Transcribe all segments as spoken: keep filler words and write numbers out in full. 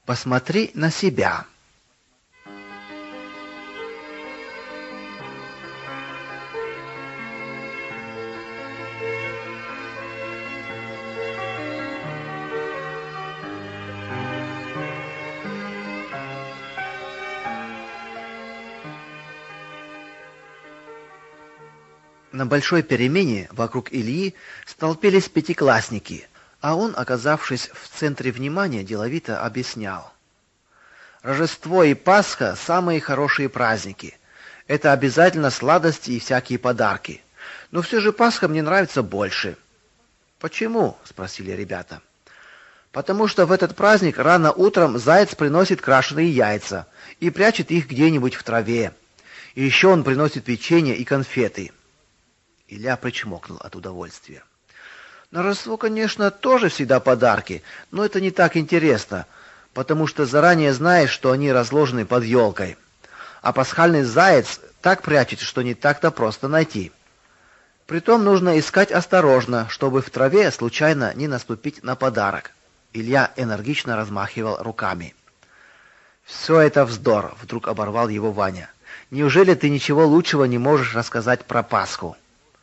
Посмотри на себя. На большой перемене вокруг Ильи столпились пятиклассники, а он, оказавшись в центре внимания, деловито объяснял: Рождество и Пасха самые хорошие праздники. Это обязательно сладости и всякие подарки. Но все же Пасха мне нравится больше. Почему? Спросили ребята. Потому что в этот праздник рано утром заяц приносит крашеные яйца и прячет их где-нибудь в траве. И еще он приносит печенье и конфеты. Илья причмокнул от удовольствия. На Рождество, конечно, тоже всегда подарки, но это не так интересно, потому что заранее знаешь, что они разложены под елкой. А пасхальный заяц так прячет, что не так-то просто найти. Притом нужно искать осторожно, чтобы в траве случайно не наступить на подарок. Илья энергично размахивал руками. «Все это вздор», — вдруг оборвал его Ваня. «Неужели ты ничего лучшего не можешь рассказать про Пасху?»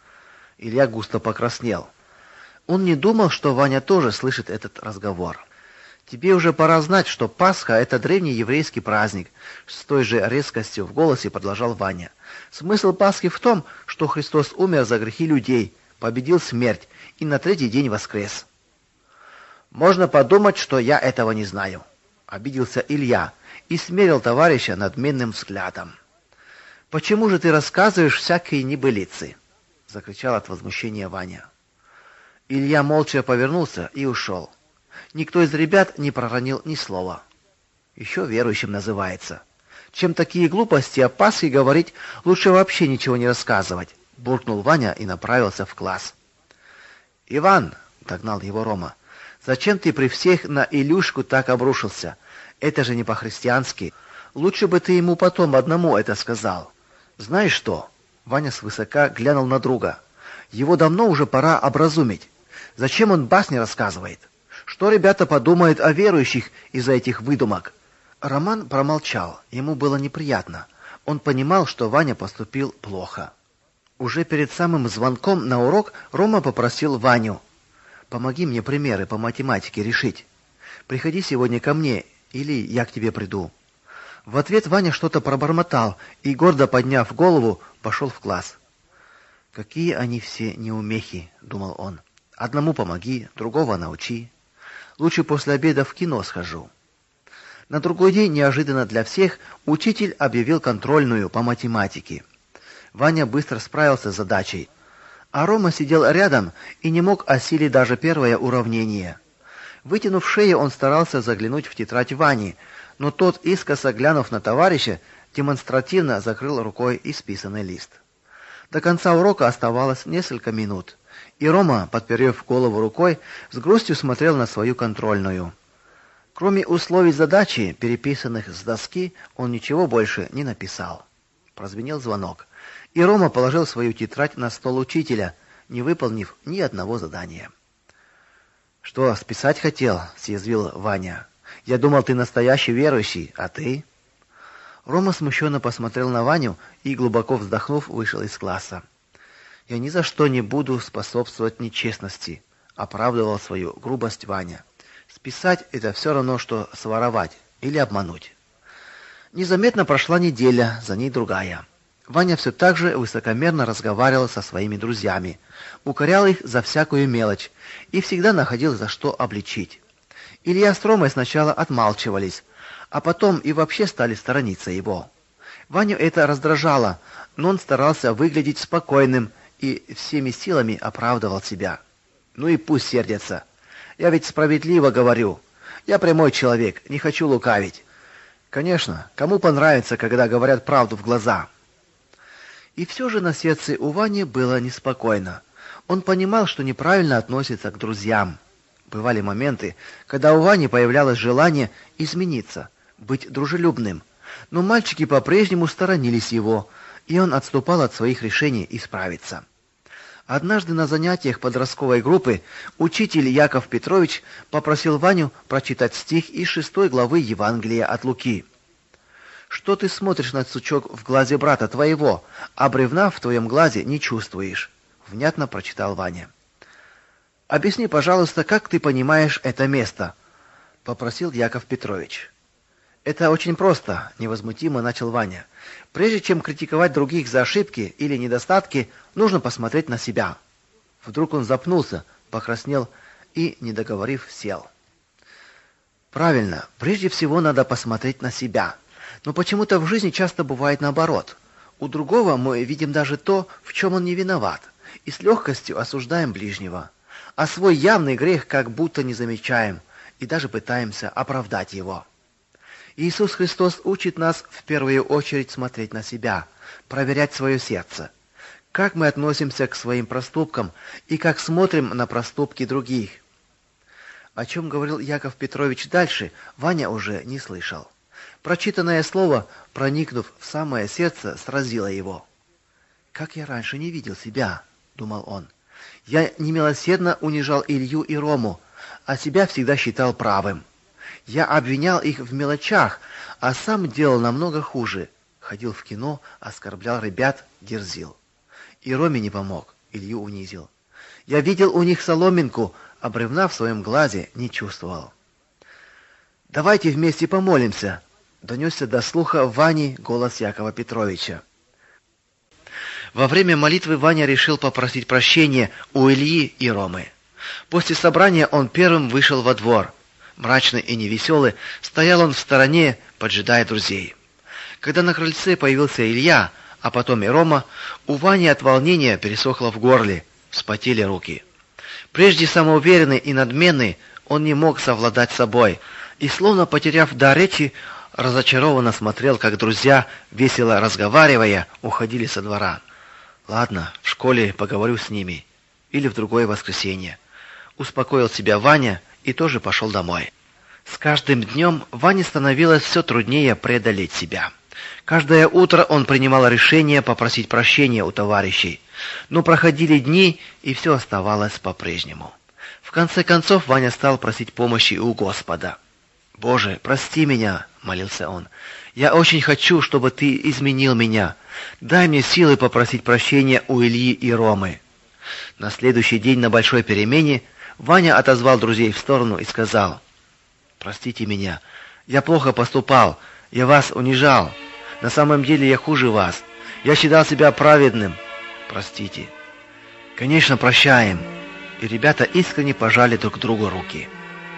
Илья густо покраснел. Он не думал, что Ваня тоже слышит этот разговор. «Тебе уже пора знать, что Пасха — это древний еврейский праздник», — с той же резкостью в голосе продолжал Ваня. «Смысл Пасхи в том, что Христос умер за грехи людей, победил смерть и на третий день воскрес». «Можно подумать, что я этого не знаю», — обиделся Илья и смерил товарища надменным взглядом. «Почему же ты рассказываешь всякие небылицы?» — закричал от возмущения Ваня. Илья молча повернулся и ушел. Никто из ребят не проронил ни слова. Еще верующим называется. Чем такие глупости о Пасхе говорить, лучше вообще ничего не рассказывать, буркнул Ваня и направился в класс. Иван, догнал его Рома, зачем ты при всех на Илюшку так обрушился? Это же не по-христиански. Лучше бы ты ему потом одному это сказал. Знаешь что? Ваня свысока глянул на друга. Его давно уже пора образумить. Зачем он басни рассказывает? Что ребята подумают о верующих из-за этих выдумок? Роман промолчал. Ему было неприятно. Он понимал, что Ваня поступил плохо. Уже перед самым звонком на урок Рома попросил Ваню: «Помоги мне примеры по математике решить. Приходи сегодня ко мне, или я к тебе приду». В ответ Ваня что-то пробормотал и, гордо подняв голову, пошел в класс. «Какие они все неумехи», — думал он. «Одному помоги, другого научи. Лучше после обеда в кино схожу». На другой день, неожиданно для всех, учитель объявил контрольную по математике. Ваня быстро справился с задачей, а Рома сидел рядом и не мог осилить даже первое уравнение. Вытянув шею, он старался заглянуть в тетрадь Вани, но тот, искоса глянув на товарища, демонстративно закрыл рукой исписанный лист. До конца урока оставалось несколько минут, и Рома, подперев голову рукой, с грустью смотрел на свою контрольную. Кроме условий задачи, переписанных с доски, он ничего больше не написал. Прозвенел звонок, и Рома положил свою тетрадь на стол учителя, не выполнив ни одного задания. «Что, списать хотел?» — съязвил Ваня. «Я думал, ты настоящий верующий, а ты?» Рома смущенно посмотрел на Ваню и, глубоко вздохнув, вышел из класса. «Я ни за что не буду способствовать нечестности», — оправдывал свою грубость Ваня. «Списать — это все равно, что своровать или обмануть». Незаметно прошла неделя, за ней другая. Ваня все так же высокомерно разговаривал со своими друзьями, укорял их за всякую мелочь и всегда находил за что обличить. Илья с Ромой сначала отмалчивались, а потом и вообще стали сторониться его. Ваню это раздражало, но он старался выглядеть спокойным и всеми силами оправдывал себя. «Ну и пусть сердятся. Я ведь справедливо говорю. Я прямой человек, не хочу лукавить. Конечно, кому понравится, когда говорят правду в глаза?» И все же на сердце у Вани было неспокойно. Он понимал, что неправильно относится к друзьям. Бывали моменты, когда у Вани появлялось желание измениться, быть дружелюбным, но мальчики по-прежнему сторонились его, и он отступал от своих решений исправиться. Однажды на занятиях подростковой группы учитель Яков Петрович попросил Ваню прочитать стих из шестой главы Евангелия от Луки. «Что ты смотришь на сучок в глазе брата твоего, а бревна в твоем глазе не чувствуешь?» — внятно прочитал Ваня. «Объясни, пожалуйста, как ты понимаешь это место?» — попросил Яков Петрович. «Это очень просто», — невозмутимо начал Ваня. «Прежде чем критиковать других за ошибки или недостатки, нужно посмотреть на себя». Вдруг он запнулся, покраснел и, не договорив, сел. «Правильно, прежде всего надо посмотреть на себя. Но почему-то в жизни часто бывает наоборот. У другого мы видим даже то, в чем он не виноват, и с легкостью осуждаем ближнего, а свой явный грех как будто не замечаем и даже пытаемся оправдать его». Иисус Христос учит нас в первую очередь смотреть на себя, проверять свое сердце. Как мы относимся к своим проступкам и как смотрим на проступки других. О чем говорил Яков Петрович дальше, Ваня уже не слышал. Прочитанное слово, проникнув в самое сердце, сразило его. «Как я раньше не видел себя», — думал он. «Я немилосердно унижал Илью и Рому, а себя всегда считал правым. Я обвинял их в мелочах, а сам делал намного хуже. Ходил в кино, оскорблял ребят, дерзил. И Роме не помог, Илью унизил. Я видел у них соломинку, а бревна в своем глазе не чувствовал». «Давайте вместе помолимся», — донесся до слуха Вани голос Якова Петровича. Во время молитвы Ваня решил попросить прощения у Ильи и Ромы. После собрания он первым вышел во двор. Мрачный и невеселый, стоял он в стороне, поджидая друзей. Когда на крыльце появился Илья, а потом и Рома, у Вани от волнения пересохло в горле, вспотели руки. Прежде самоуверенный и надменный, он не мог совладать с собой, и, словно потеряв дар речи, разочарованно смотрел, как друзья, весело разговаривая, уходили со двора. «Ладно, в школе поговорю с ними. Или в другое воскресенье». Успокоил себя Ваня и тоже пошел домой. С каждым днем Ване становилось все труднее преодолеть себя. Каждое утро он принимал решение попросить прощения у товарищей, но проходили дни, и все оставалось по-прежнему. В конце концов Ваня стал просить помощи у Господа. «Боже, прости меня», — молился он. «Я очень хочу, чтобы ты изменил меня. Дай мне силы попросить прощения у Ильи и Ромы». На следующий день на большой перемене Ваня отозвал друзей в сторону и сказал: «Простите меня, я плохо поступал, я вас унижал. На самом деле я хуже вас. Я считал себя праведным. Простите». «Конечно, прощаем». И ребята искренне пожали друг другу руки.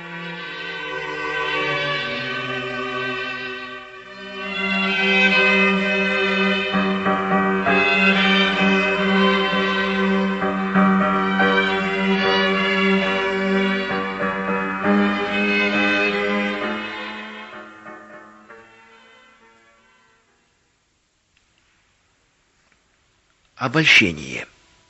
Обольщение.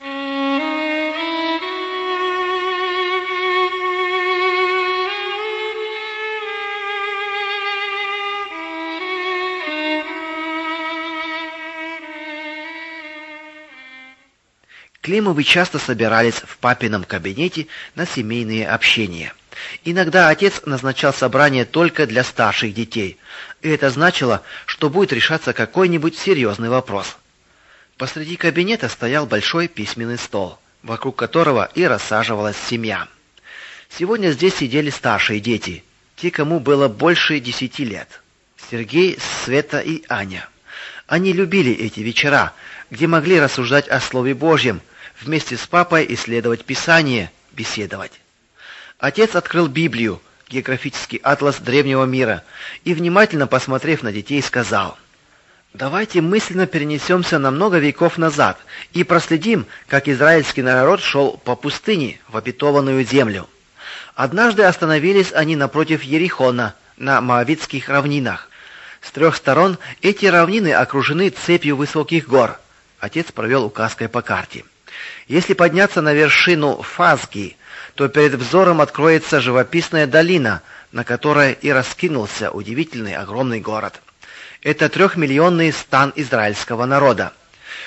Климовы часто собирались в папином кабинете на семейные общения. Иногда отец назначал собрание только для старших детей, и это значило, что будет решаться какой-нибудь серьезный вопрос. Посреди кабинета стоял большой письменный стол, вокруг которого и рассаживалась семья. Сегодня здесь сидели старшие дети, те, кому было больше десяти лет. Сергей, Света и Аня. Они любили эти вечера, где могли рассуждать о Слове Божьем, вместе с папой исследовать Писание, беседовать. Отец открыл Библию, географический атлас древнего мира, и, внимательно посмотрев на детей, сказал: «Давайте мысленно перенесемся на много веков назад и проследим, как израильский народ шел по пустыне в обетованную землю. Однажды остановились они напротив Ерихона, на Моавитских равнинах. С трех сторон эти равнины окружены цепью высоких гор». Отец провел указкой по карте. «Если подняться на вершину Фазги, то перед взором откроется живописная долина, на которой и раскинулся удивительный огромный город. Это трехмиллионный стан израильского народа.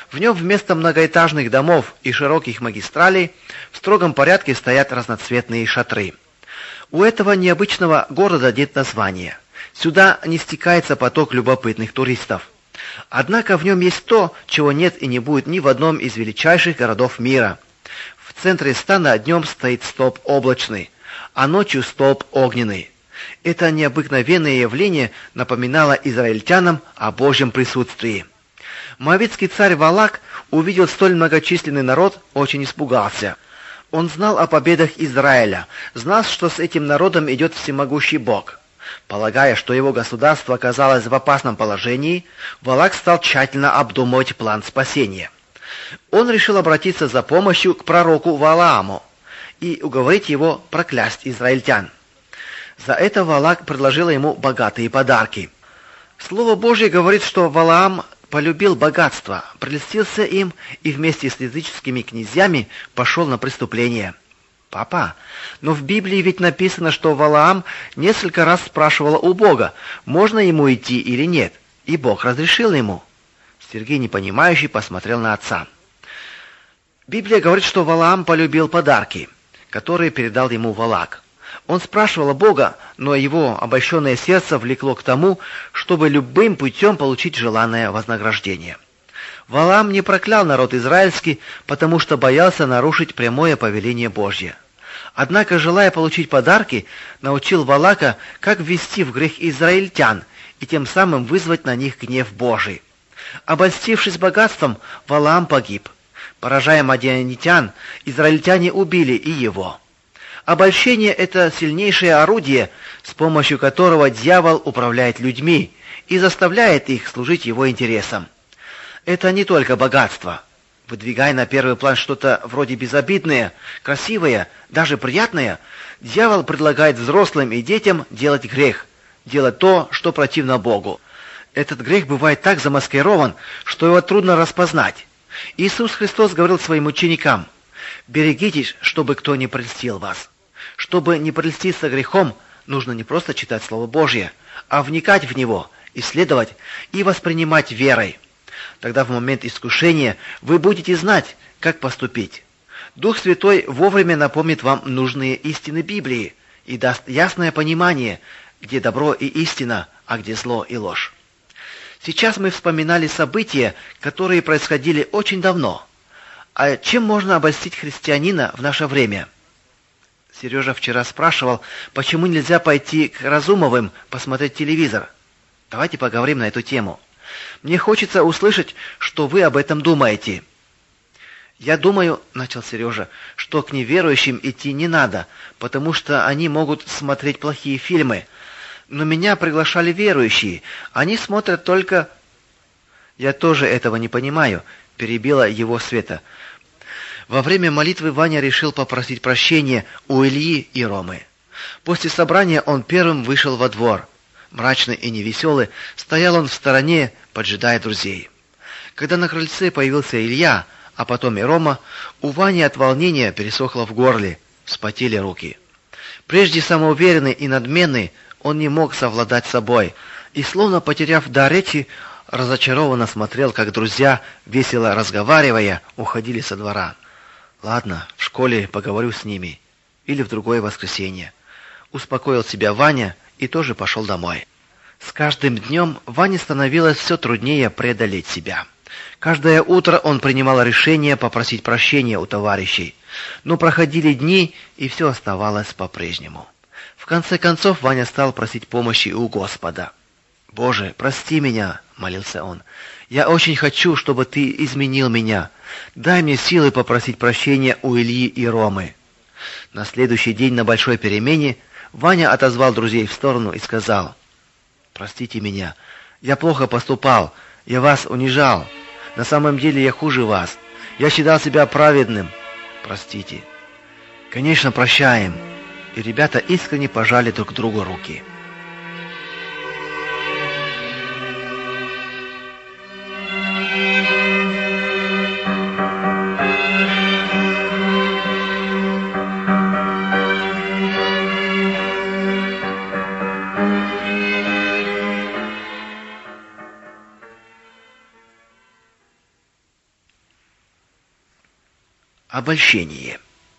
В нем вместо многоэтажных домов и широких магистралей в строгом порядке стоят разноцветные шатры. У этого необычного города нет названия. Сюда не стекается поток любопытных туристов. Однако в нем есть то, чего нет и не будет ни в одном из величайших городов мира. В центре стана днем стоит столб облачный, а ночью столб огненный. Это необыкновенное явление напоминало израильтянам о Божьем присутствии. Моавитский царь Валак увидел столь многочисленный народ, очень испугался. Он знал о победах Израиля, знал, что с этим народом идет всемогущий Бог. Полагая, что его государство оказалось в опасном положении, Валак стал тщательно обдумывать план спасения. Он решил обратиться за помощью к пророку Валааму и уговорить его проклясть израильтян. За это Валак предложил ему богатые подарки. Слово Божье говорит, что Валаам полюбил богатство, прельстился им и вместе с языческими князьями пошел на преступление. Папа, но в Библии ведь написано, что Валаам несколько раз спрашивал у Бога, можно ему идти или нет, и Бог разрешил ему. Сергей, непонимающий, посмотрел на отца. Библия говорит, что Валаам полюбил подарки, которые передал ему Валак. Он спрашивал Бога, но его обольщенное сердце влекло к тому, чтобы любым путем получить желанное вознаграждение. Валаам не проклял народ израильский, потому что боялся нарушить прямое повеление Божье. Однако, желая получить подарки, научил Валака, как ввести в грех израильтян и тем самым вызвать на них гнев Божий. Обольстившись богатством, Валаам погиб. Поражая мадианитян, израильтяне убили и его. Обольщение – это сильнейшее орудие, с помощью которого дьявол управляет людьми и заставляет их служить его интересам. Это не только богатство. Выдвигая на первый план что-то вроде безобидное, красивое, даже приятное, дьявол предлагает взрослым и детям делать грех, делать то, что противно Богу. Этот грех бывает так замаскирован, что его трудно распознать. Иисус Христос говорил своим ученикам: «Берегитесь, чтобы кто не прельстил вас». Чтобы не прельститься грехом, нужно не просто читать Слово Божье, а вникать в него, исследовать и воспринимать верой. Тогда в момент искушения вы будете знать, как поступить. Дух Святой вовремя напомнит вам нужные истины Библии и даст ясное понимание, где добро и истина, а где зло и ложь. Сейчас мы вспоминали события, которые происходили очень давно. А чем можно обольстить христианина в наше время? Сережа вчера спрашивал, почему нельзя пойти к Разумовым посмотреть телевизор. Давайте поговорим на эту тему. Мне хочется услышать, что вы об этом думаете. Я думаю, начал Сережа, что к неверующим идти не надо, потому что они могут смотреть плохие фильмы. Но меня приглашали верующие. Они смотрят только... Я тоже этого не понимаю, перебила его Света. Во время молитвы Ваня решил попросить прощения у Ильи и Ромы. После собрания он первым вышел во двор. Мрачный и невеселый, стоял он в стороне, поджидая друзей. Когда на крыльце появился Илья, а потом и Рома, у Вани от волнения пересохло в горле, вспотели руки. Прежде самоуверенный и надменный, он не мог совладать с собой и, словно потеряв дар речи, разочарованно смотрел, как друзья, весело разговаривая, уходили со двора. Ладно, в школе поговорю с ними или в другое воскресенье. Успокоил себя Ваня и тоже пошел домой. С каждым днем Ване становилось все труднее преодолеть себя. Каждое утро он принимал решение попросить прощения у товарищей, но проходили дни, и все оставалось по-прежнему. В конце концов Ваня стал просить помощи у Господа. «Боже, прости меня», — молился он. «Я очень хочу, чтобы ты изменил меня. Дай мне силы попросить прощения у Ильи и Ромы». На следующий день на большой перемене Ваня отозвал друзей в сторону и сказал: «Простите меня. Я плохо поступал. Я вас унижал. На самом деле я хуже вас. Я считал себя праведным. Простите». «Конечно, прощаем». И ребята искренне пожали друг другу руки. Обольщение.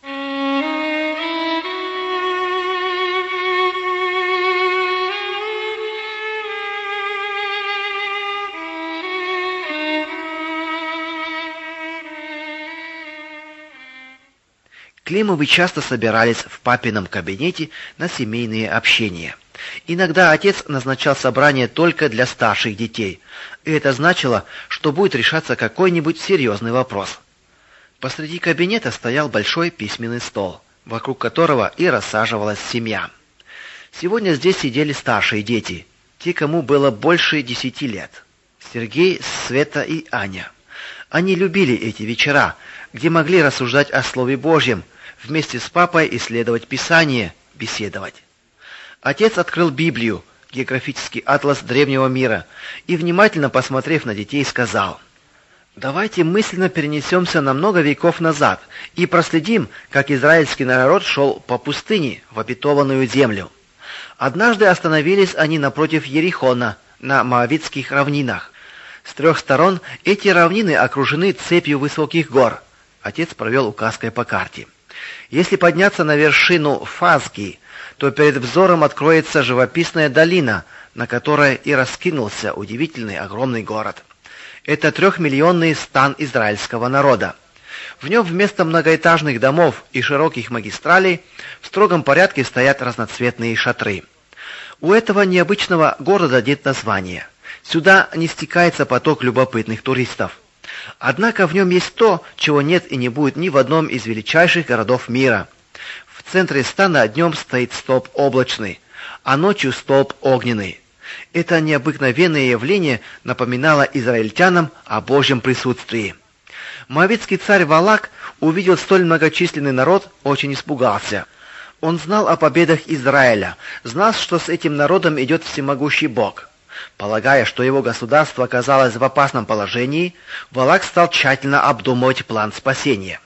Климовы часто собирались в папином кабинете на семейные общения. Иногда отец назначал собрание только для старших детей, и это значило, что будет решаться какой-нибудь серьезный вопрос. Посреди кабинета стоял большой письменный стол, вокруг которого и рассаживалась семья. Сегодня здесь сидели старшие дети, те, кому было больше десяти лет. Сергей, Света и Аня. Они любили эти вечера, где могли рассуждать о Слове Божьем, вместе с папой исследовать Писание, беседовать. Отец открыл Библию, географический атлас древнего мира, и, внимательно посмотрев на детей, сказал: «Давайте мысленно перенесемся на много веков назад и проследим, как израильский народ шел по пустыне в обетованную землю. Однажды остановились они напротив Ерихона, на Моавитских равнинах. С трех сторон эти равнины окружены цепью высоких гор». Отец провел указкой по карте. Если подняться на вершину Фазги, то перед взором откроется живописная долина, на которой и раскинулся удивительный огромный город. Это трехмиллионный стан израильского народа. В нем вместо многоэтажных домов и широких магистралей в строгом порядке стоят разноцветные шатры. У этого необычного города нет названия. Сюда не стекается поток любопытных туристов. Однако в нем есть то, чего нет и не будет ни в одном из величайших городов мира. В центре стана днем стоит столб облачный, а ночью столб огненный. Это необыкновенное явление напоминало израильтянам о Божьем присутствии. Моавитский царь Валак увидел столь многочисленный народ, очень испугался. Он знал о победах Израиля, знал, что с этим народом идет всемогущий Бог. Полагая, что его государство оказалось в опасном положении, Валак стал тщательно обдумывать план спасения.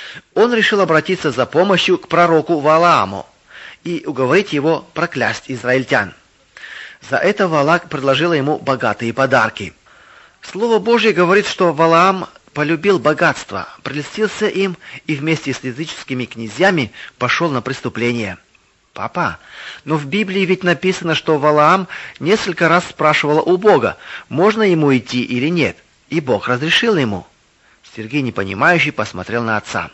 Он решил обратиться за помощью к пророку Валааму и уговорить его проклясть израильтян. За это Валак предложил ему богатые подарки. Слово Божье говорит, что Валаам полюбил богатство, прельстился им и вместе с языческими князьями пошел на преступление. «Папа, но в Библии ведь написано, что Валаам несколько раз спрашивал у Бога, можно ему идти или нет, и Бог разрешил ему». Сергей, непонимающий, посмотрел на отца.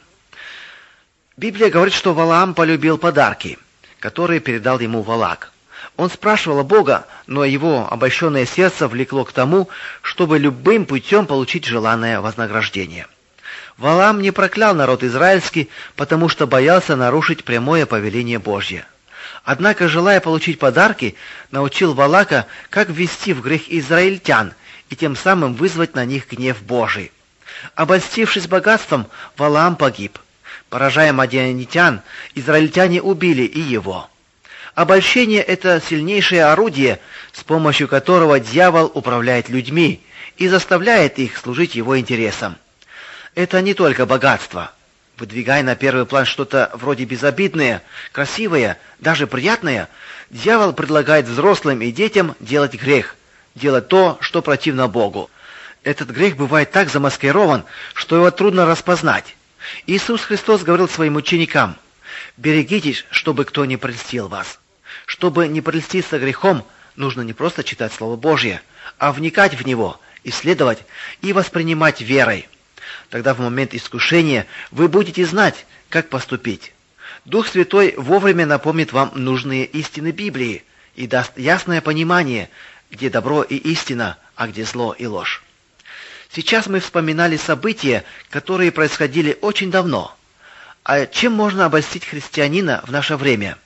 Библия говорит, что Валаам полюбил подарки, которые передал ему Валак. Он спрашивал Бога, но его обольщенное сердце влекло к тому, чтобы любым путем получить желанное вознаграждение. Валаам не проклял народ израильский, потому что боялся нарушить прямое повеление Божье. Однако, желая получить подарки, научил Валака, как ввести в грех израильтян и тем самым вызвать на них гнев Божий. Обольстившись богатством, Валаам погиб. Поражая мадианитян, израильтяне убили и его. Обольщение – это сильнейшее орудие, с помощью которого дьявол управляет людьми и заставляет их служить его интересам. Это не только богатство. Выдвигая на первый план что-то вроде безобидное, красивое, даже приятное, дьявол предлагает взрослым и детям делать грех, делать то, что противно Богу. Этот грех бывает так замаскирован, что его трудно распознать. Иисус Христос говорил своим ученикам: «Берегитесь, чтобы кто не прельстил вас». Чтобы не прельститься грехом, нужно не просто читать Слово Божье, а вникать в него, исследовать и воспринимать верой. Тогда в момент искушения вы будете знать, как поступить. Дух Святой вовремя напомнит вам нужные истины Библии и даст ясное понимание, где добро и истина, а где зло и ложь. Сейчас мы вспоминали события, которые происходили очень давно. А чем можно обольстить христианина в наше время?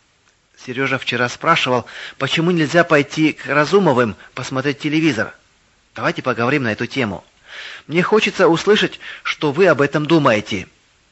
Сережа вчера спрашивал, почему нельзя пойти к Разумовым посмотреть телевизор. Давайте поговорим на эту тему. Мне хочется услышать, что вы об этом думаете.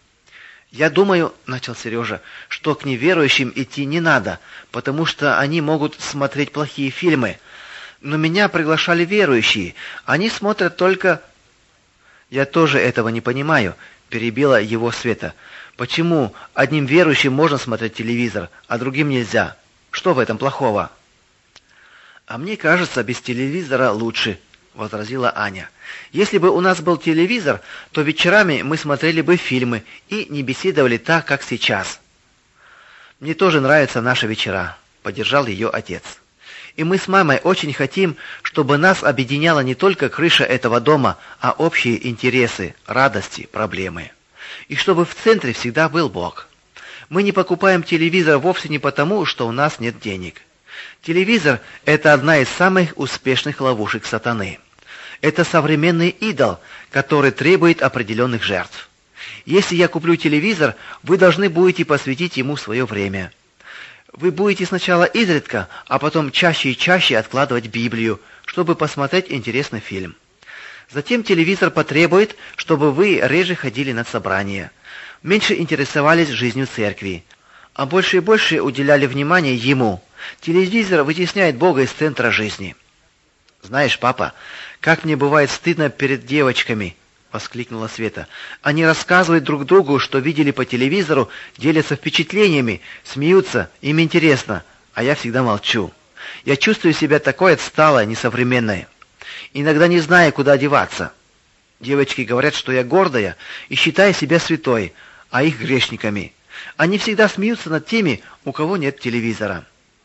Я думаю, начал Сережа, что к неверующим идти не надо, потому что они могут смотреть плохие фильмы. Но меня приглашали верующие. Они смотрят только... Я тоже этого не понимаю, перебила его Света. Почему одним верующим можно смотреть телевизор, а другим нельзя? Что в этом плохого? А мне кажется, без телевизора лучше, возразила Аня. Если бы у нас был телевизор, то вечерами мы смотрели бы фильмы и не беседовали так, как сейчас. Мне тоже нравятся наши вечера, поддержал ее отец. И мы с мамой очень хотим, чтобы нас объединяла не только крыша этого дома, а общие интересы, радости, проблемы. И чтобы в центре всегда был Бог. Мы не покупаем телевизор вовсе не потому, что у нас нет денег. Телевизор – это одна из самых успешных ловушек сатаны. Это современный идол, который требует определенных жертв. Если я куплю телевизор, вы должны будете посвятить ему свое время. Вы будете сначала изредка, а потом чаще и чаще откладывать Библию, чтобы посмотреть интересный фильм. Затем телевизор потребует, чтобы вы реже ходили на собрания, меньше интересовались жизнью церкви, а больше и больше уделяли внимание ему. Телевизор вытесняет Бога из центра жизни. Знаешь, папа, как мне бывает стыдно перед девочками, воскликнула Света. Они рассказывают друг другу, что видели по телевизору, делятся впечатлениями, смеются, им интересно, а я всегда молчу. Я чувствую себя такой отсталой, несовременной. Иногда не знаю, куда деваться. Девочки говорят, что я гордая и считаю себя святой, а их грешниками. Они всегда смеются над теми, у кого нет телевизора.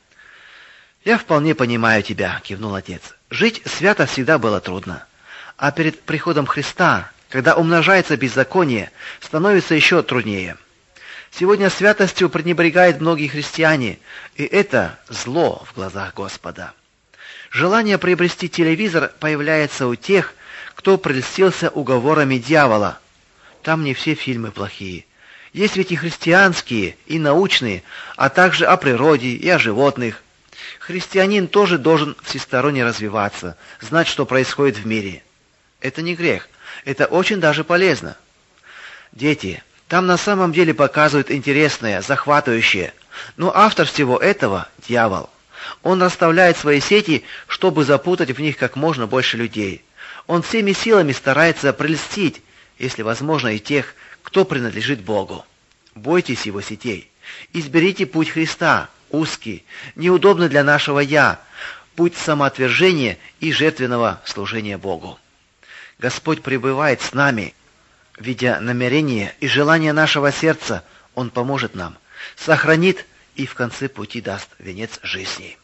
Я вполне понимаю тебя, кивнул отец. Жить свято всегда было трудно. А перед приходом Христа, когда умножается беззаконие, становится еще труднее. Сегодня святостью пренебрегают многие христиане, и это зло в глазах Господа. Желание приобрести телевизор появляется у тех, кто прельстился уговорами дьявола. Там не все фильмы плохие. Есть ведь и христианские, и научные, а также о природе и о животных. Христианин тоже должен всесторонне развиваться, знать, что происходит в мире. Это не грех, это очень даже полезно. Дети, там на самом деле показывают интересное, захватывающее, но автор всего этого – дьявол. Он расставляет свои сети, чтобы запутать в них как можно больше людей. Он всеми силами старается прельстить, если возможно, и тех, кто принадлежит Богу. Бойтесь его сетей. Изберите путь Христа, узкий, неудобный для нашего «я», путь самоотвержения и жертвенного служения Богу. Господь пребывает с нами, видя намерение и желание нашего сердца, Он поможет нам, сохранит и в конце пути даст венец жизни.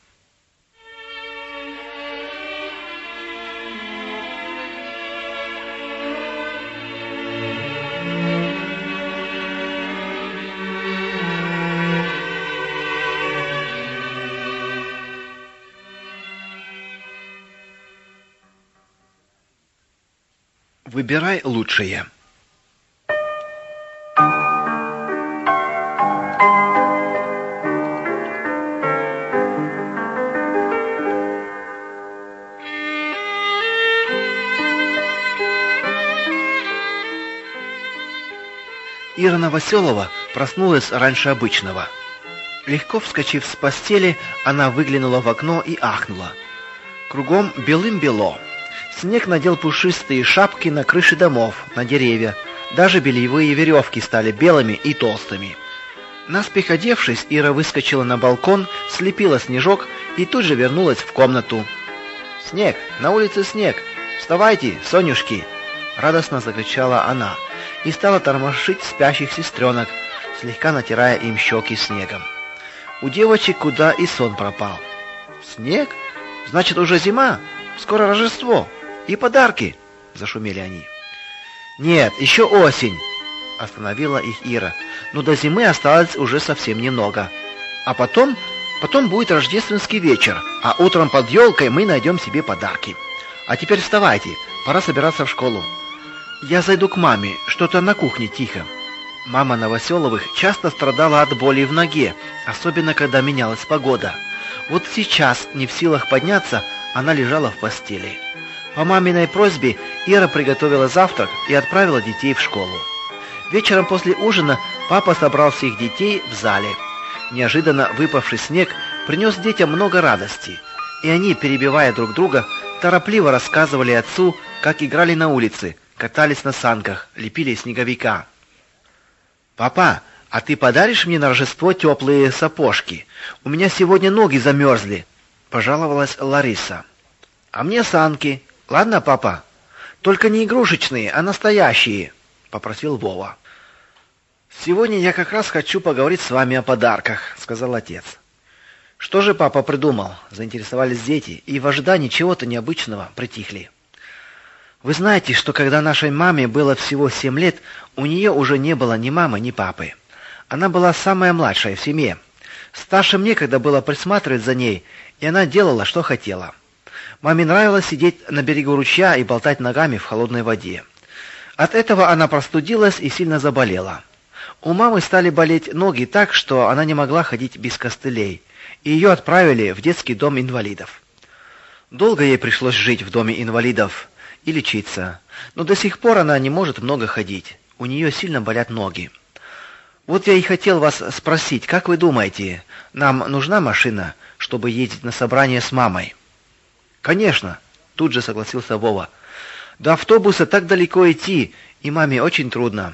Выбирай лучшее. Ира Новоселова проснулась раньше обычного. Легко вскочив с постели, она выглянула в окно и ахнула. Кругом белым-бело. Снег надел пушистые шапки на крыши домов, на деревья. Даже бельевые веревки стали белыми и толстыми. Наспех одевшись, Ира выскочила на балкон, слепила снежок и тут же вернулась в комнату. «Снег! На улице снег! Вставайте, Сонюшки!» Радостно закричала она и стала тормошить спящих сестренок, слегка натирая им щеки снегом. У девочек куда и сон пропал. «Снег? Значит, уже зима? Скоро Рождество! И подарки!» — зашумели они. «Нет, еще осень!» — остановила их Ира. «Но до зимы осталось уже совсем немного. А потом, потом будет рождественский вечер, а утром под елкой мы найдем себе подарки. А теперь вставайте, пора собираться в школу. Я зайду к маме, что-то на кухне тихо». Мама Новоселовых часто страдала от боли в ноге, особенно когда менялась погода. Вот сейчас, не в силах подняться, она лежала в постели. По маминой просьбе Ира приготовила завтрак и отправила детей в школу. Вечером после ужина папа собрал всех детей в зале. Неожиданно выпавший снег принес детям много радости, и они, перебивая друг друга, торопливо рассказывали отцу, как играли на улице, катались на санках, лепили снеговика. «Папа, а ты подаришь мне на Рождество теплые сапожки? У меня сегодня ноги замерзли», — пожаловалась Лариса. «А мне санки», Ладно, папа? Только не игрушечные, а настоящие, попросил Вова. Сегодня я как раз хочу поговорить с вами о подарках, сказал отец. Что же папа придумал? Заинтересовались дети и в ожидании чего-то необычного притихли. Вы знаете, что когда нашей маме было всего семь лет, у нее уже не было ни мамы, ни папы. Она была самая младшая в семье. Старшим некогда было присматривать за ней, и она делала, что хотела. Маме нравилось сидеть на берегу ручья и болтать ногами в холодной воде. От этого она простудилась и сильно заболела. У мамы стали болеть ноги так, что она не могла ходить без костылей, и ее отправили в детский дом инвалидов. Долго ей пришлось жить в доме инвалидов и лечиться, но до сих пор она не может много ходить. У нее сильно болят ноги. Вот я и хотел вас спросить, как вы думаете, нам нужна машина, чтобы ездить на собрание с мамой? Конечно, тут же согласился Вова. До автобуса так далеко идти, и маме очень трудно.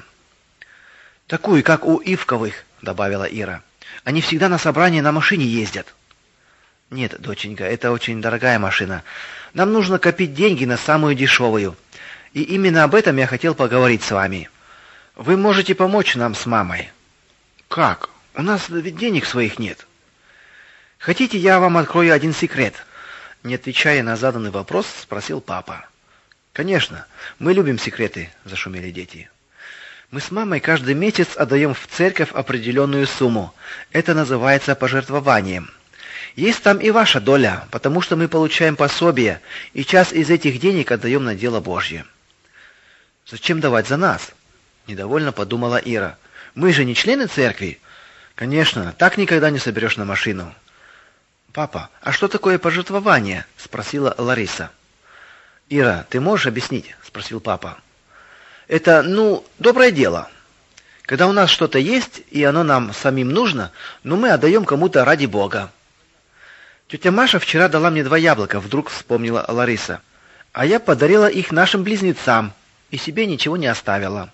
Такую, как у Ивковых, добавила Ира. Они всегда на собрание на машине ездят. Нет, доченька, это очень дорогая машина. Нам нужно копить деньги на самую дешевую. И именно об этом я хотел поговорить с вами. Вы можете помочь нам с мамой. Как? У нас ведь денег своих нет. Хотите, я вам открою один секрет? Не отвечая на заданный вопрос, спросил папа. Конечно, мы любим секреты, зашумели дети. Мы с мамой каждый месяц отдаем в церковь определенную сумму. Это называется пожертвованием. Есть там и ваша доля, потому что мы получаем пособие, и часть из этих денег отдаем на дело Божье. Зачем давать за нас? Недовольно подумала Ира. Мы же не члены церкви. Конечно, так никогда не соберешь на машину. Папа, а что такое пожертвование? Спросила Лариса. Ира, ты можешь объяснить? Спросил папа. Это, ну, доброе дело. Когда у нас что-то есть, и оно нам самим нужно, но мы отдаем кому-то ради Бога. Тетя Маша вчера дала мне два яблока, вдруг вспомнила Лариса. А я подарила их нашим близнецам и себе ничего не оставила.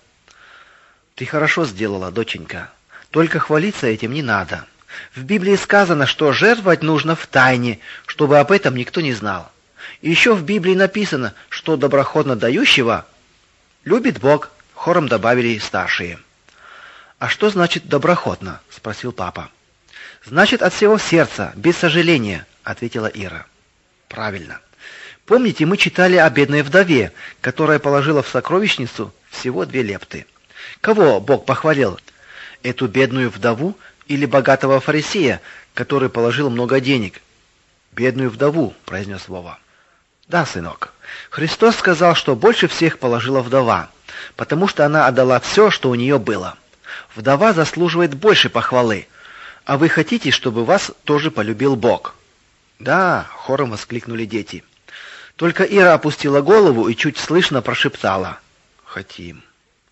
Ты хорошо сделала, доченька. Только хвалиться этим не надо. В Библии сказано, что жертвовать нужно в тайне, чтобы об этом никто не знал. И еще в Библии написано, что доброхотно дающего любит Бог, хором добавили старшие. А что значит доброхотно? Спросил папа. Значит, от всего сердца, без сожаления, ответила Ира. Правильно. Помните, мы читали о бедной вдове, которая положила в сокровищницу всего две лепты. Кого Бог похвалил? Эту бедную вдову или богатого фарисея, который положил много денег? Бедную вдову, произнес Вова. Да, сынок. Христос сказал, что больше всех положила вдова, потому что она отдала все, что у нее было. Вдова заслуживает больше похвалы. А вы хотите, чтобы вас тоже полюбил Бог? Да, хором воскликнули дети. Только Ира опустила голову и чуть слышно прошептала: хотим.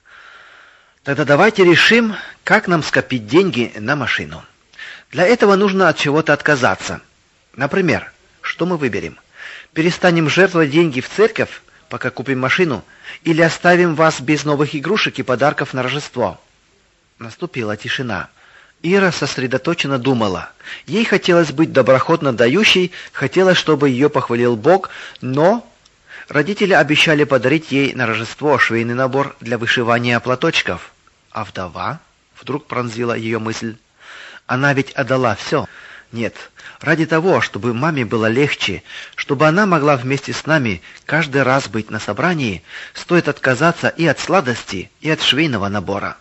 Тогда давайте решим, как нам скопить деньги на машину. Для этого нужно от чего-то отказаться. Например, что мы выберем? Перестанем жертвовать деньги в церковь, пока купим машину, или оставим вас без новых игрушек и подарков на Рождество? Наступила тишина. Ира сосредоточенно думала. Ей хотелось быть доброхотно дающей, хотелось, чтобы ее похвалил Бог, но родители обещали подарить ей на Рождество швейный набор для вышивания платочков. А вдова? Вдруг пронзила ее мысль. Она ведь отдала все. Нет, ради того, чтобы маме было легче, чтобы она могла вместе с нами каждый раз быть на собрании, стоит отказаться и от сладости, и от швейного набора.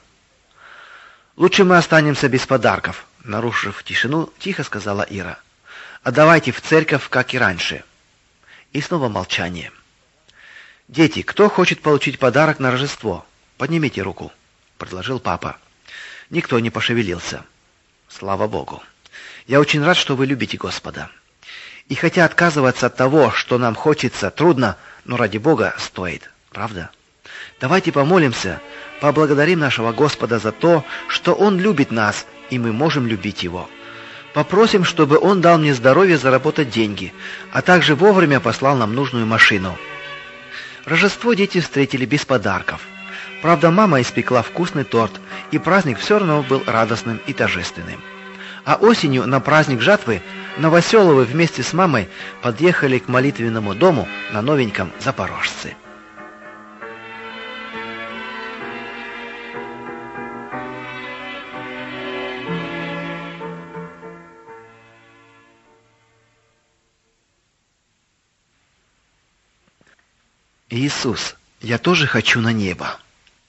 Лучше мы останемся без подарков, нарушив тишину, тихо сказала Ира. А давайте в церковь, как и раньше. И снова молчание. Дети, кто хочет получить подарок на Рождество? Поднимите руку, предложил папа. Никто не пошевелился. Слава Богу. Я очень рад, что вы любите Господа. И хотя отказываться от того, что нам хочется, трудно, но ради Бога стоит, правда? Давайте помолимся, поблагодарим нашего Господа за то, что Он любит нас, и мы можем любить Его. Попросим, чтобы Он дал мне здоровье заработать деньги, а также вовремя послал нам нужную машину. Рождество дети встретили без подарков. Правда, мама испекла вкусный торт, и праздник все равно был радостным и торжественным. А осенью на праздник жатвы Новоселовы вместе с мамой подъехали к молитвенному дому на новеньком Запорожце. Иисус, я тоже хочу на небо.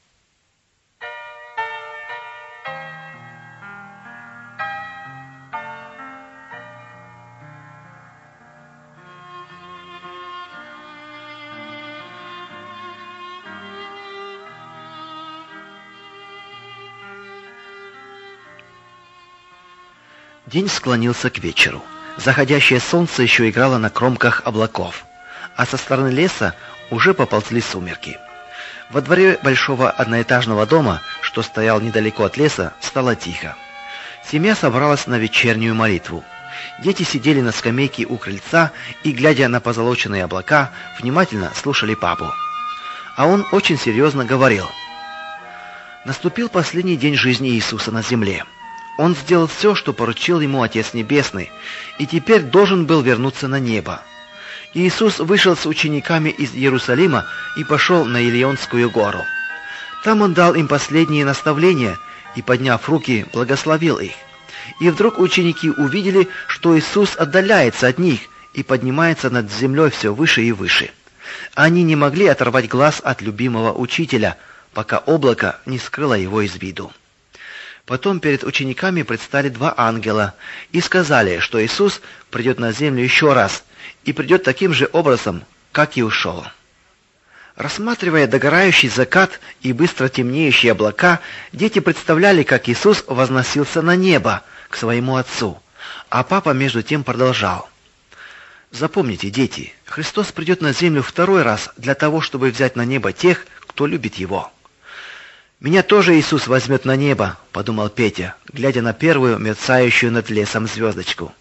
День склонился к вечеру. Заходящее солнце еще играло на кромках облаков, а со стороны леса уже поползли сумерки. Во дворе большого одноэтажного дома, что стоял недалеко от леса, стало тихо. Семья собралась на вечернюю молитву. Дети сидели на скамейке у крыльца и, глядя на позолоченные облака, внимательно слушали папу. А он очень серьезно говорил: «Наступил последний день жизни Иисуса на земле. Он сделал все, что поручил ему Отец Небесный, и теперь должен был вернуться на небо. Иисус вышел с учениками из Иерусалима и пошел на Илионскую гору. Там он дал им последние наставления и, подняв руки, благословил их. И вдруг ученики увидели, что Иисус отдаляется от них и поднимается над землей все выше и выше. Они не могли оторвать глаз от любимого учителя, пока облако не скрыло его из виду. Потом перед учениками предстали два ангела и сказали, что Иисус придет на землю еще раз и придет таким же образом, как и ушел». Рассматривая догорающий закат и быстро темнеющие облака, дети представляли, как Иисус возносился на небо к своему Отцу, а папа между тем продолжал: «Запомните, дети, Христос придет на землю второй раз для того, чтобы взять на небо тех, кто любит Его». «Меня тоже Иисус возьмет на небо», — подумал Петя, глядя на первую мерцающую над лесом звездочку.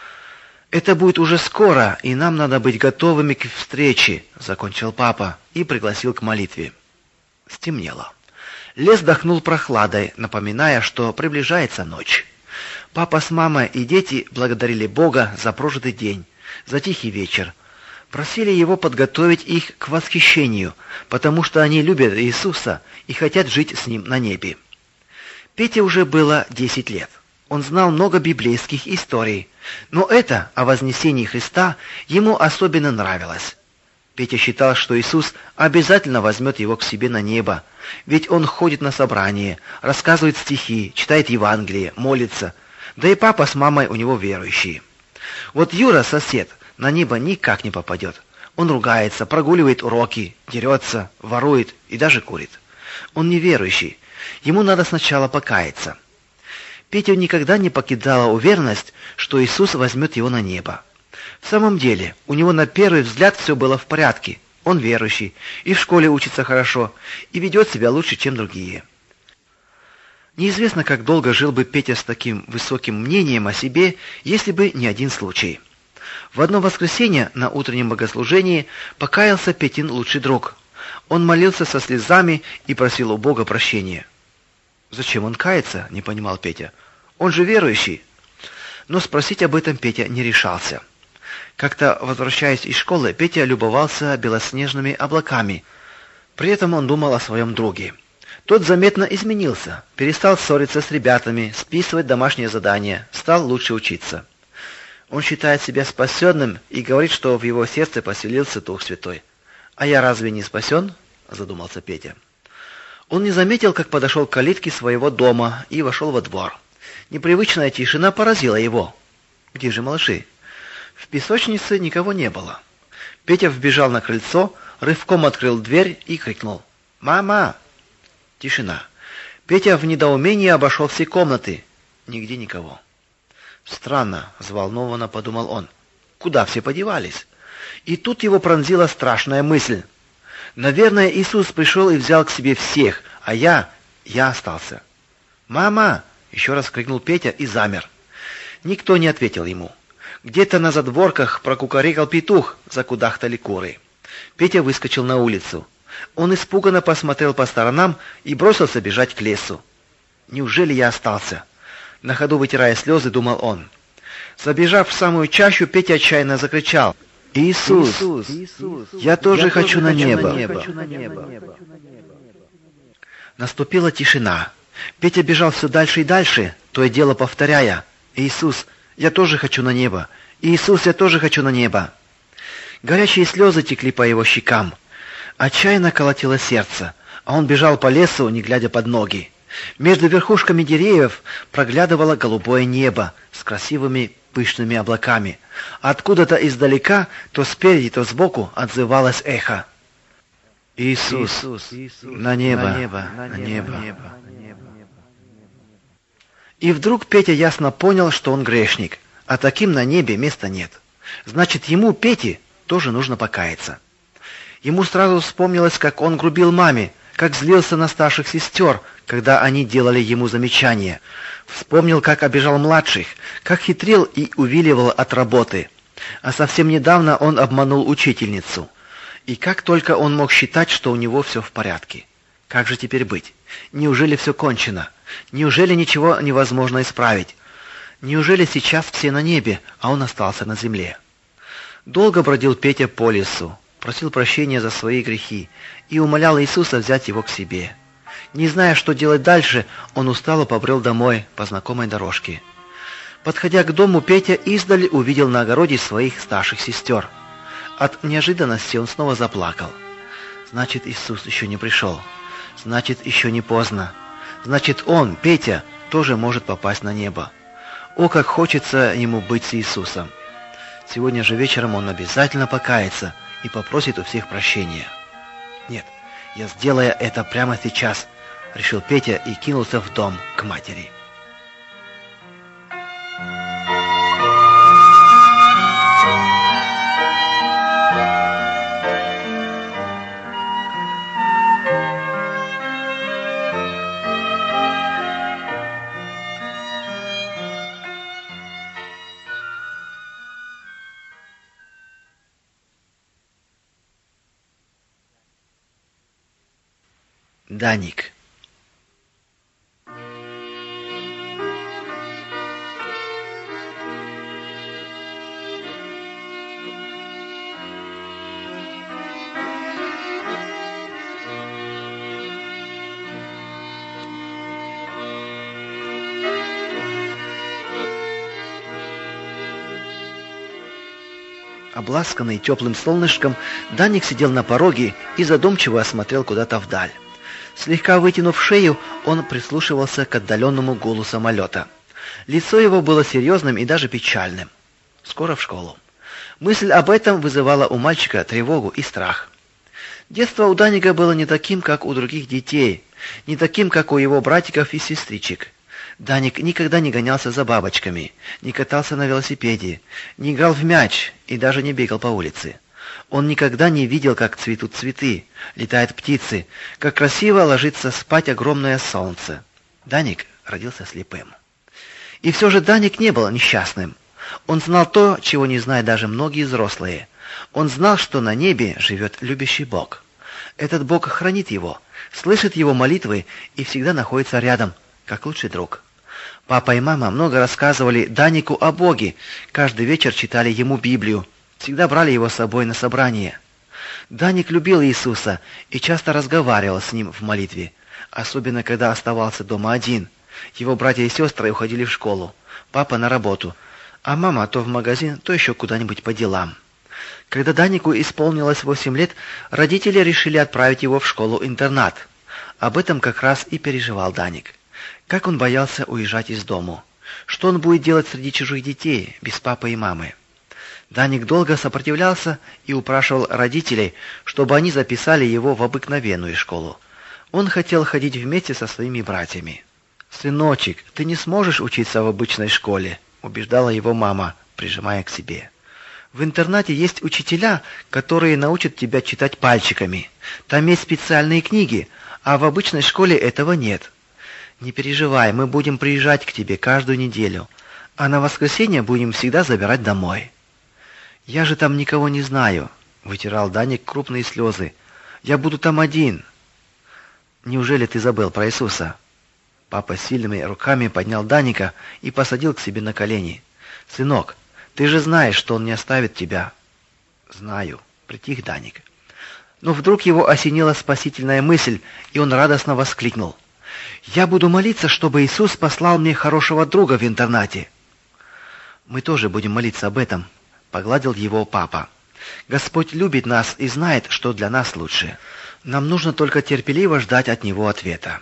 «Это будет уже скоро, и нам надо быть готовыми к встрече», — закончил папа и пригласил к молитве. Стемнело. Лес дохнул прохладой, напоминая, что приближается ночь. Папа с мамой и дети благодарили Бога за прожитый день, за тихий вечер. Просили его подготовить их к восхищению, потому что они любят Иисуса и хотят жить с ним на небе. Пете уже было десять лет. Он знал много библейских историй, но это о вознесении Христа ему особенно нравилось. Петя считал, что Иисус обязательно возьмет его к себе на небо, ведь он ходит на собрания, рассказывает стихи, читает Евангелие, молится, да и папа с мамой у него верующие. Вот Юра, сосед, на небо никак не попадет. Он ругается, прогуливает уроки, дерется, ворует и даже курит. Он неверующий. Ему надо сначала покаяться. Петю никогда не покидала уверенность, что Иисус возьмет его на небо. В самом деле, у него на первый взгляд все было в порядке. Он верующий, и в школе учится хорошо, и ведет себя лучше, чем другие. Неизвестно, как долго жил бы Петя с таким высоким мнением о себе, если бы не один случай. В одно воскресенье на утреннем богослужении покаялся Петин лучший друг. Он молился со слезами и просил у Бога прощения. «Зачем он кается?» — не понимал Петя. «Он же верующий». Но спросить об этом Петя не решался. Как-то, возвращаясь из школы, Петя любовался белоснежными облаками. При этом он думал о своем друге. Тот заметно изменился, перестал ссориться с ребятами, списывать домашние задания, стал лучше учиться. Он считает себя спасенным и говорит, что в его сердце поселился Дух Святой. «А я разве не спасен?» – задумался Петя. Он не заметил, как подошел к калитке своего дома и вошел во двор. Непривычная тишина поразила его. «Где же малыши?» В песочнице никого не было. Петя вбежал на крыльцо, рывком открыл дверь и крикнул: «Мама!» Тишина. Петя в недоумении обошел все комнаты. Нигде никого. «Странно», — взволнованно подумал он. «Куда все подевались?» И тут его пронзила страшная мысль. «Наверное, Иисус пришел и взял к себе всех, а я... я остался». «Мама!» — еще раз крикнул Петя и замер. Никто не ответил ему. Где-то на задворках прокукарекал петух, закудахтали куры. Петя выскочил на улицу. Он испуганно посмотрел по сторонам и бросился бежать к лесу. «Неужели я остался?» На ходу, вытирая слезы, думал он. Забежав в самую чащу, Петя отчаянно закричал: «Иисус! Иисус! Я тоже я хочу, тоже на, хочу небо. на небо!» Хочу на небо. Наступила тишина. Петя бежал все дальше и дальше, то и дело повторяя: «Иисус! Я тоже хочу на небо! Иисус! Я тоже хочу на небо!» Горячие слезы текли по его щекам. Отчаянно колотило сердце, а он бежал по лесу, не глядя под ноги. Между верхушками деревьев проглядывало голубое небо с красивыми пышными облаками. Откуда-то издалека, то спереди, то сбоку отзывалось эхо: «Иисус, Иисус, на небо, на небо, на небо». На небо. И вдруг Петя ясно понял, что он грешник, а таким на небе места нет. Значит, ему, Пете, тоже нужно покаяться. Ему сразу вспомнилось, как он грубил маме, как злился на старших сестер, когда они делали ему замечания. Вспомнил, как обижал младших, как хитрил и увиливал от работы. А совсем недавно он обманул учительницу. И как только он мог считать, что у него все в порядке. Как же теперь быть? Неужели все кончено? Неужели ничего невозможно исправить? Неужели сейчас все на небе, а он остался на земле? Долго бродил Петя по лесу, просил прощения за свои грехи и умолял Иисуса взять его к себе. Не зная, что делать дальше, он устало побрел домой по знакомой дорожке. Подходя к дому, Петя издали увидел на огороде своих старших сестер. От неожиданности он снова заплакал. Значит, Иисус еще не пришел. Значит, еще не поздно. Значит, он, Петя, тоже может попасть на небо. О, как хочется ему быть с Иисусом. Сегодня же вечером он обязательно покается и попросит у всех прощения. Нет, я сделаю это прямо сейчас, решил Петя и кинулся в дом к матери. Даник. Обласканный теплым солнышком, Даник сидел на пороге и задумчиво осмотрел куда-то вдаль. Слегка вытянув шею, он прислушивался к отдаленному гулу самолета. Лицо его было серьезным и даже печальным. Скоро в школу. Мысль об этом вызывала у мальчика тревогу и страх. Детство у Даника было не таким, как у других детей, не таким, как у его братиков и сестричек. Даник никогда не гонялся за бабочками, не катался на велосипеде, не играл в мяч и даже не бегал по улице. Он никогда не видел, как цветут цветы, летают птицы, как красиво ложится спать огромное солнце. Даник родился слепым. И все же Даник не был несчастным. Он знал то, чего не знают даже многие взрослые. Он знал, что на небе живет любящий Бог. Этот Бог хранит его, слышит его молитвы и всегда находится рядом, как лучший друг. Папа и мама много рассказывали Данику о Боге, каждый вечер читали ему Библию, всегда брали его с собой на собрания. Даник любил Иисуса и часто разговаривал с ним в молитве, особенно когда оставался дома один. Его братья и сестры уходили в школу, папа на работу, а мама то в магазин, то еще куда-нибудь по делам. Когда Данику исполнилось восемь лет, родители решили отправить его в школу-интернат. Об этом как раз и переживал Даник. Как он боялся уезжать из дому. Что он будет делать среди чужих детей, без папы и мамы. Даник долго сопротивлялся и упрашивал родителей, чтобы они записали его в обыкновенную школу. Он хотел ходить вместе со своими братьями. «Сыночек, ты не сможешь учиться в обычной школе», — убеждала его мама, прижимая к себе. «В интернате есть учителя, которые научат тебя читать пальчиками. Там есть специальные книги, а в обычной школе этого нет. Не переживай, мы будем приезжать к тебе каждую неделю, а на воскресенье будем всегда забирать домой». «Я же там никого не знаю», — вытирал Даник крупные слезы. «Я буду там один». «Неужели ты забыл про Иисуса?» Папа сильными руками поднял Даника и посадил к себе на колени. Сынок, ты же знаешь, что он не оставит тебя. Знаю, притих Даник. Но вдруг его осенила спасительная мысль, и он радостно воскликнул: "Я буду молиться, чтобы Иисус послал мне хорошего друга в интернате". Мы тоже будем молиться об этом, погладил его папа. Господь любит нас и знает, что для нас лучше. Нам нужно только терпеливо ждать от него ответа.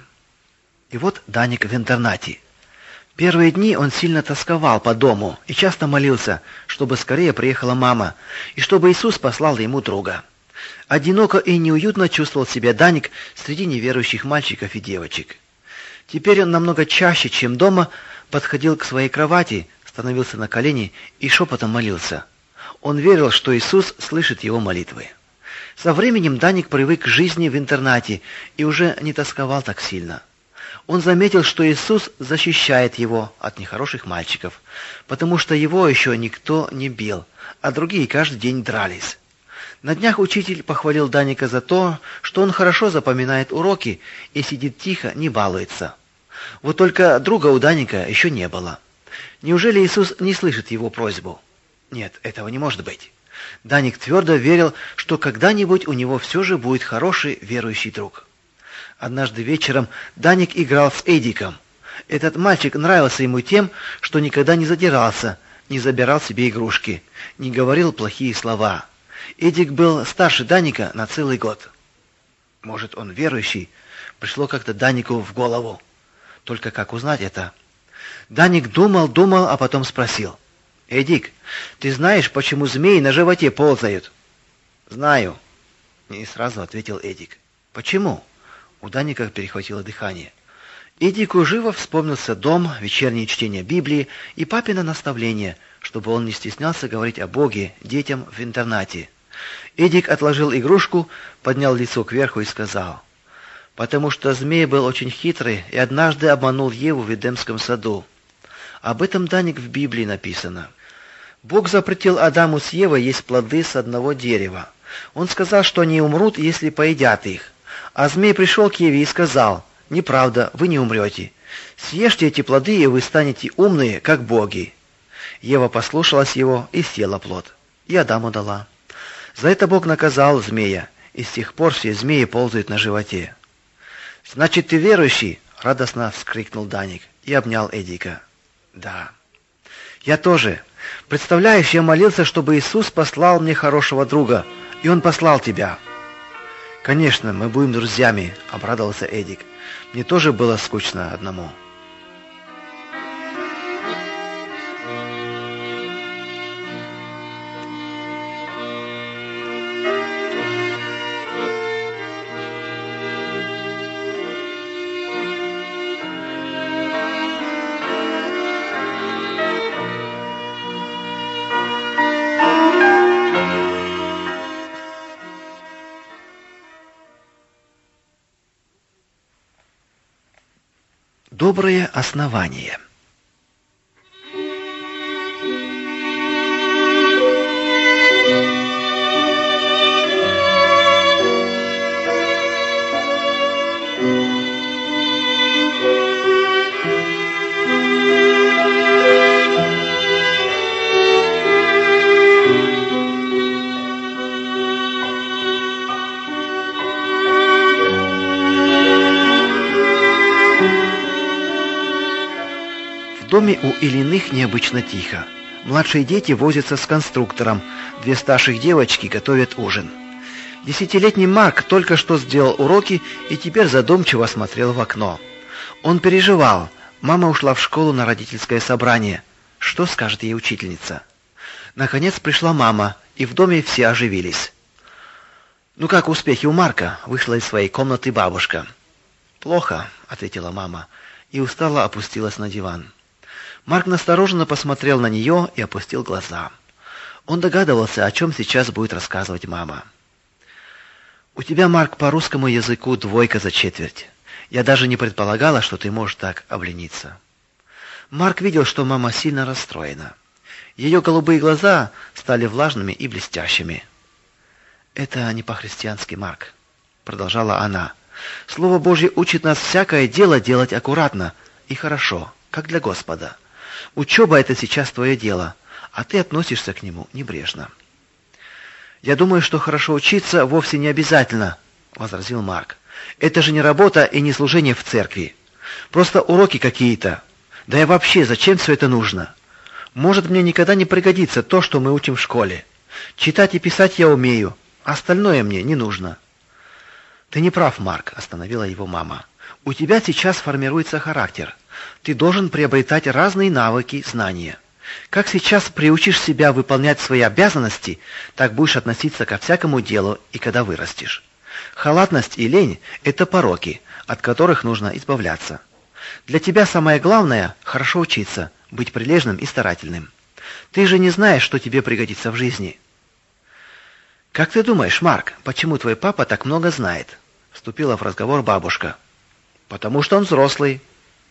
И вот Даник в интернате. Первые дни он сильно тосковал по дому и часто молился, чтобы скорее приехала мама и чтобы Иисус послал ему друга. Одиноко и неуютно чувствовал себя Даник среди неверующих мальчиков и девочек. Теперь он намного чаще, чем дома, подходил к своей кровати, становился на колени и шепотом молился. Он верил, что Иисус слышит его молитвы. Со временем Даник привык к жизни в интернате и уже не тосковал так сильно. Он заметил, что Иисус защищает его от нехороших мальчиков, потому что его еще никто не бил, а другие каждый день дрались. На днях учитель похвалил Даника за то, что он хорошо запоминает уроки и сидит тихо, не балуется. Вот только друга у Даника еще не было. Неужели Иисус не слышит его просьбу? Нет, этого не может быть. Даник твердо верил, что когда-нибудь у него все же будет хороший верующий друг. Однажды вечером Даник играл с Эдиком. Этот мальчик нравился ему тем, что никогда не задирался, не забирал себе игрушки, не говорил плохие слова. Эдик был старше Даника на целый год. Может, он верующий? Пришло как-то Данику в голову. Только как узнать это? Даник думал, думал, а потом спросил: "Эдик, ты знаешь, почему змеи на животе ползают?" "Знаю", не сразу ответил Эдик. "Почему?" У Даника перехватило дыхание. Эдику живо вспомнился дом, вечернее чтение Библии и папино наставление, чтобы он не стеснялся говорить о Боге детям в интернате. Эдик отложил игрушку, поднял лицо кверху и сказал: "Потому что змей был очень хитрый и однажды обманул Еву в Эдемском саду. Об этом, Даник, в Библии написано. Бог запретил Адаму с Евой есть плоды с одного дерева. Он сказал, что они умрут, если поедят их. А змей пришел к Еве и сказал: неправда, вы не умрете. Съешьте эти плоды, и вы станете умные, как боги. Ева послушалась его и съела плод, и Адаму дала. За это Бог наказал змея, и с тех пор все змеи ползают на животе. Значит, ты верующий? Радостно вскрикнул Даник и обнял Эдика. Да. Я тоже. Представляешь, я молился, чтобы Иисус послал мне хорошего друга, и он послал тебя. Конечно, мы будем друзьями, обрадовался Эдик. Мне тоже было скучно одному. Доброе основание. В доме у Ильиных необычно тихо. Младшие дети возятся с конструктором, две старших девочки готовят ужин. Десятилетний Марк только что сделал уроки и теперь задумчиво смотрел в окно. Он переживал. Мама ушла в школу на родительское собрание. Что скажет ей учительница? Наконец пришла мама, и в доме все оживились. «Ну как успехи у Марка?» — вышла из своей комнаты бабушка. «Плохо», — ответила мама, и устало опустилась на диван. Марк настороженно посмотрел на нее и опустил глаза. Он догадывался, о чем сейчас будет рассказывать мама. «У тебя, Марк, по русскому языку двойка за четверть. Я даже не предполагала, что ты можешь так облениться». Марк видел, что мама сильно расстроена. Ее голубые глаза стали влажными и блестящими. «Это не по-христиански, Марк», — продолжала она. «Слово Божье учит нас всякое дело делать аккуратно и хорошо, как для Господа. Учеба — это сейчас твое дело, а ты относишься к нему небрежно. Я думаю, что хорошо учиться вовсе не обязательно, возразил Марк. Это же не работа и не служение в церкви. Просто уроки какие-то. Да и вообще, зачем все это нужно? Может, мне никогда не пригодится то, что мы учим в школе. Читать и писать я умею, остальное мне не нужно. Ты не прав, Марк, остановила его мама. У тебя сейчас формируется характер. Ты должен приобретать разные навыки, знания. Как сейчас приучишь себя выполнять свои обязанности, так будешь относиться ко всякому делу и когда вырастешь. Халатность и лень — это пороки, от которых нужно избавляться. Для тебя самое главное — хорошо учиться, быть прилежным и старательным. Ты же не знаешь, что тебе пригодится в жизни. Как ты думаешь, Марк, почему твой папа так много знает? Вступила в разговор бабушка. Потому что он взрослый.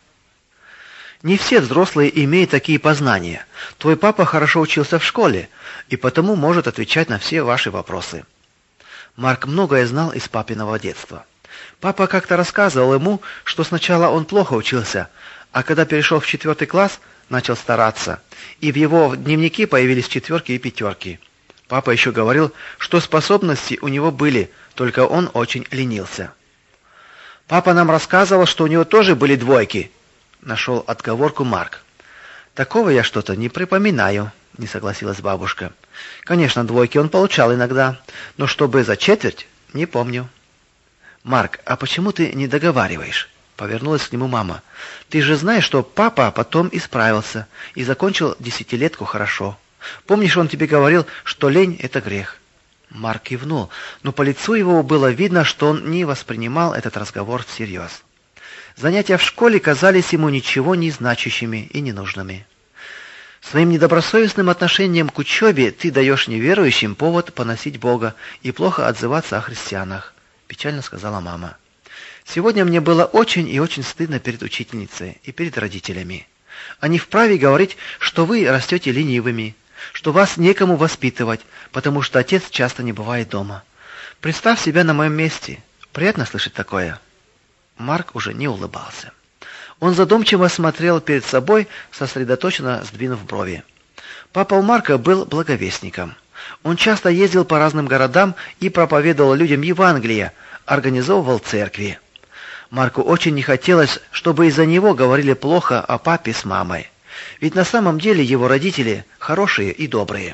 Не все взрослые имеют такие познания. Твой папа хорошо учился в школе и потому может отвечать на все ваши вопросы. Марк многое знал из папиного детства. Папа как-то рассказывал ему, что сначала он плохо учился, а когда перешел в четвертый класс, начал стараться, и в его дневнике появились четверки и пятерки. Папа еще говорил, что способности у него были, только он очень ленился. Папа нам рассказывал, что у него тоже были двойки. Нашел отговорку Марк. Такого я что-то не припоминаю, не согласилась бабушка. Конечно, двойки он получал иногда, но чтобы за четверть, не помню. Марк, а почему ты не договариваешь? Повернулась к нему мама. Ты же знаешь, что папа потом исправился и закончил десятилетку хорошо. Помнишь, он тебе говорил, что лень это грех? Марк кивнул, но по лицу его было видно, что он не воспринимал этот разговор всерьез. Занятия в школе казались ему ничего не значащими и ненужными. Своим недобросовестным отношением к учебе ты даешь неверующим повод поносить Бога и плохо отзываться о христианах, печально сказала мама. Сегодня мне было очень и очень стыдно перед учительницей и перед родителями. Они вправе говорить, что вы растете ленивыми, что вас некому воспитывать, потому что отец часто не бывает дома. Представь себя на моем месте. Приятно слышать такое. Марк уже не улыбался. Он задумчиво смотрел перед собой, сосредоточенно сдвинув брови. Папа у Марка был благовестником. Он часто ездил по разным городам и проповедовал людям Евангелие, организовывал церкви. Марку очень не хотелось, чтобы из-за него говорили плохо о папе с мамой. Ведь на самом деле его родители хорошие и добрые.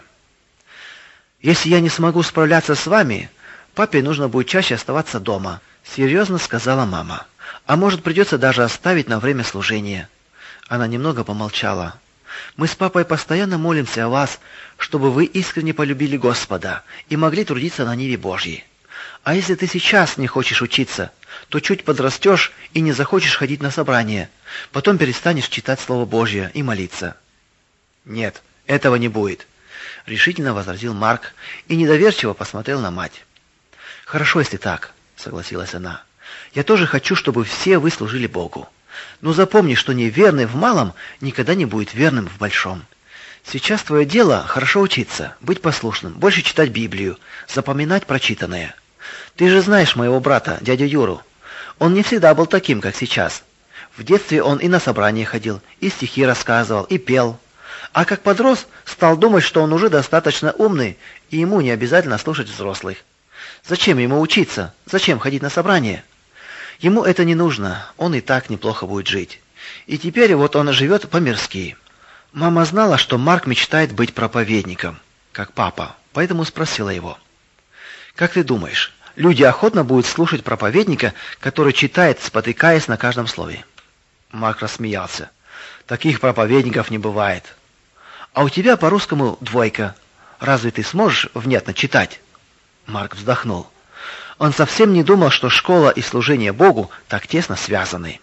Если я не смогу справляться с вами, папе нужно будет чаще оставаться дома, серьезно сказала мама. А может, придется даже оставить на время служения. Она немного помолчала. Мы с папой постоянно молимся о вас, чтобы вы искренне полюбили Господа и могли трудиться на ниве Божьей. А если ты сейчас не хочешь учиться, то чуть подрастешь и не захочешь ходить на собрания, потом перестанешь читать Слово Божье и молиться. Нет, этого не будет, решительно возразил Марк и недоверчиво посмотрел на мать. Хорошо, если так, согласилась она. Я тоже хочу, чтобы все вы служили Богу. Но запомни, что неверный в малом никогда не будет верным в большом. Сейчас твое дело хорошо учиться, быть послушным, больше читать Библию, запоминать прочитанное. Ты же знаешь моего брата, дядю Юру. Он не всегда был таким, как сейчас. В детстве он и на собрания ходил, и стихи рассказывал, и пел. А как подрос, стал думать, что он уже достаточно умный, и ему не обязательно слушать взрослых. Зачем ему учиться? Зачем ходить на собрания? Ему это не нужно, он и так неплохо будет жить. И теперь вот он живет по-мирски. Мама знала, что Марк мечтает быть проповедником, как папа, поэтому спросила его. Как ты думаешь, люди охотно будут слушать проповедника, который читает, спотыкаясь на каждом слове? Марк рассмеялся. Таких проповедников не бывает. А у тебя по-русскому двойка. Разве ты сможешь внятно читать? Марк вздохнул. Он совсем не думал, что школа и служение Богу так тесно связаны.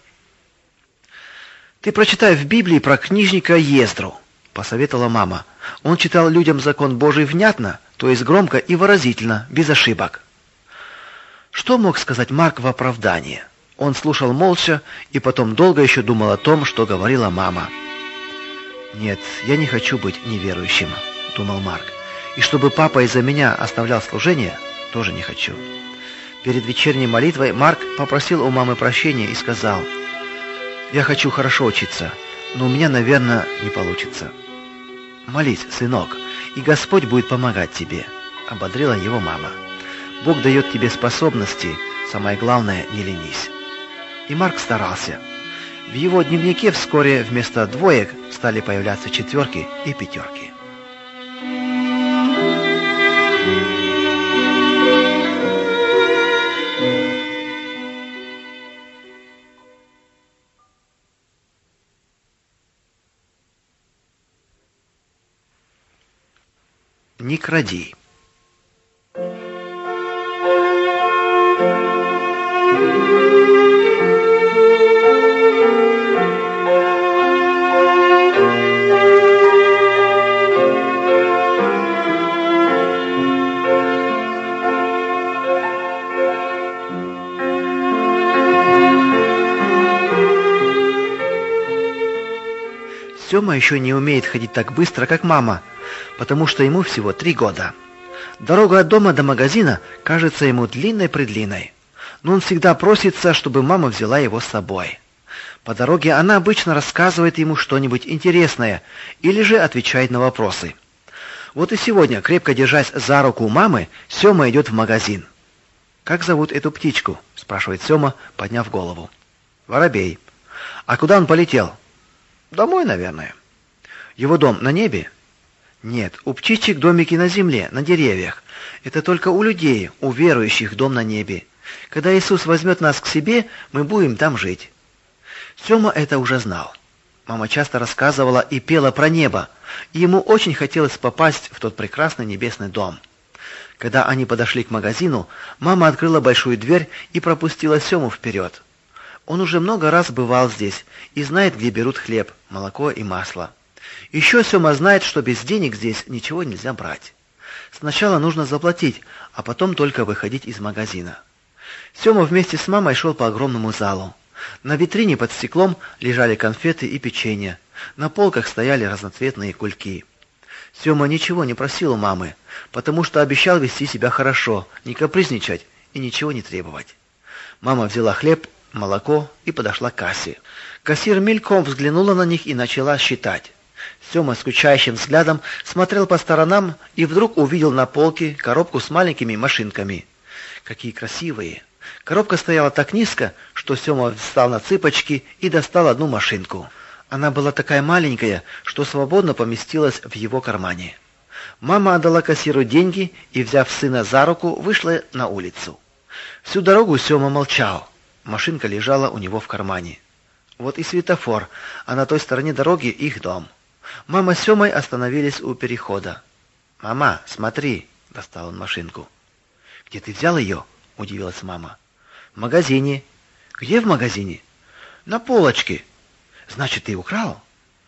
Ты прочитай в Библии про книжника Ездру, посоветовала мама. Он читал людям закон Божий внятно, то есть громко и выразительно, без ошибок. Что мог сказать Марк в оправдание? Он слушал молча и потом долго еще думал о том, что говорила мама. Нет, я не хочу быть неверующим, думал Марк. И чтобы папа из-за меня оставлял служение, тоже не хочу. Перед вечерней молитвой Марк попросил у мамы прощения и сказал: "Я хочу хорошо учиться, но у меня, наверное, не получится. Молись, сынок, и Господь будет помогать тебе, ободрила его мама. Бог дает тебе способности, самое главное, не ленись. И Марк старался. В его дневнике вскоре вместо двоек стали появляться четверки и пятерки. Не кради. Сёма еще не умеет ходить так быстро, как мама, потому что ему всего три года. Дорога от дома до магазина кажется ему длинной-предлинной, но он всегда просится, чтобы мама взяла его с собой. По дороге она обычно рассказывает ему что-нибудь интересное или же отвечает на вопросы. Вот и сегодня, крепко держась за руку мамы, Сёма идет в магазин. «Как зовут эту птичку?» – спрашивает Сёма, подняв голову. «Воробей». «А куда он полетел?» «Домой, наверное». «Его дом на небе?» «Нет, у птичек домики на земле, на деревьях. Это только у людей, у верующих дом на небе. Когда Иисус возьмет нас к себе, мы будем там жить». Сёма это уже знал. Мама часто рассказывала и пела про небо, и ему очень хотелось попасть в тот прекрасный небесный дом. Когда они подошли к магазину, мама открыла большую дверь и пропустила Сёму вперед. Он уже много раз бывал здесь и знает, где берут хлеб, молоко и масло. Еще Сёма знает, что без денег здесь ничего нельзя брать. Сначала нужно заплатить, а потом только выходить из магазина. Сёма вместе с мамой шел по огромному залу. На витрине под стеклом лежали конфеты и печенье. На полках стояли разноцветные кульки. Сёма ничего не просил у мамы, потому что обещал вести себя хорошо, не капризничать и ничего не требовать. Мама взяла хлеб, молоко и подошла к кассе. Кассир мельком взглянула на них и начала считать. Сёма скучающим взглядом смотрел по сторонам и вдруг увидел на полке коробку с маленькими машинками. Какие красивые! Коробка стояла так низко, что Сёма встал на цыпочки и достал одну машинку. Она была такая маленькая, что свободно поместилась в его кармане. Мама отдала кассиру деньги и, взяв сына за руку, вышла на улицу. Всю дорогу Сёма молчал. Машинка лежала у него в кармане. Вот и светофор, а на той стороне дороги их дом. Мама с Сёмой остановились у перехода. «Мама, смотри!» – достал он машинку. «Где ты взял ее?» – удивилась мама. «В магазине». «Где в магазине?» «На полочке». «Значит, ты украл?»